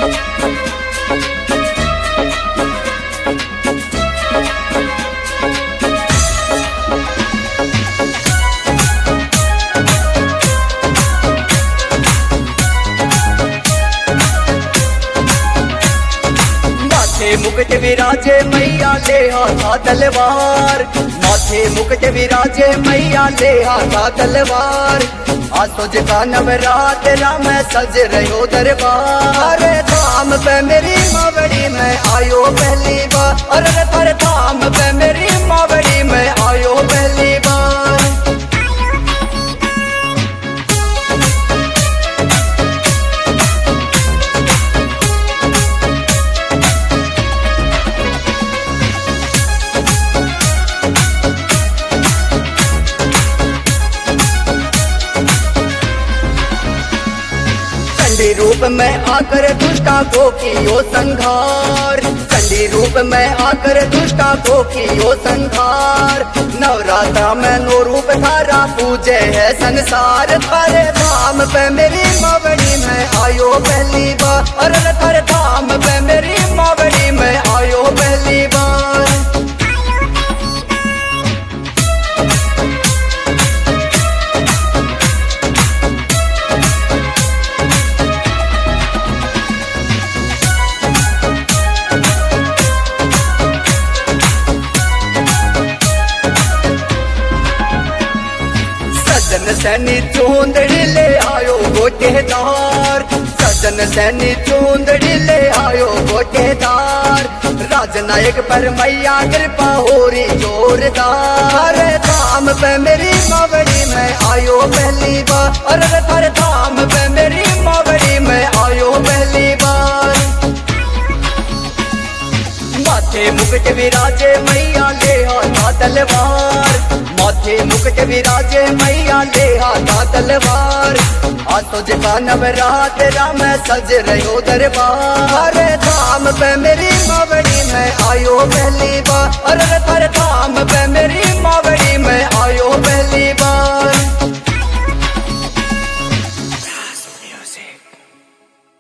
मुकुट विराजे मैया ले हाथा तलवार, माथे मुकुट विराजे मैया ले हाथा तलवार। आसो जका नवरात राम सज रहो दरबार। धाम पे मेरी मावड़ी में आयो पहली बार, अरे पर धाम पे मेरी मावड़ी में आयो पहली बार। चंडी रूप में आकर दुष्टा को कियो संघार, चंडी रूप में आकर दुष्टा को कियो संघार। नवरात्रा में नो रूप धारा पूजे है संसार। थारे धाम पे मेरी मावड़ी में आयो पहली बार, अरे थारे धाम पे मेरी मावड़ी में आयो पहली बार। सजन सैनी चूंदड़ी ले आयो गोटेदार, सजन सैनी चूंदड़ी ले आयो गोटेदार। राजनायक पर मैया कृपा होरी जोरदार। धाम पे मेरी मावड़ी में आयो पहली बार, अरे थारे धाम पे मेरी मावड़ी में आयो पहली बार। माथे मुकुट विराजे मैया ले हाथा तलवार, माथे मुकुट विराजे मैया ले हाथा तलवार। आसो जका नवरात राम सज रहो दरबार। धाम पे मेरी मावड़ी में आयो पहली बार, अरे थारे धाम पे मेरी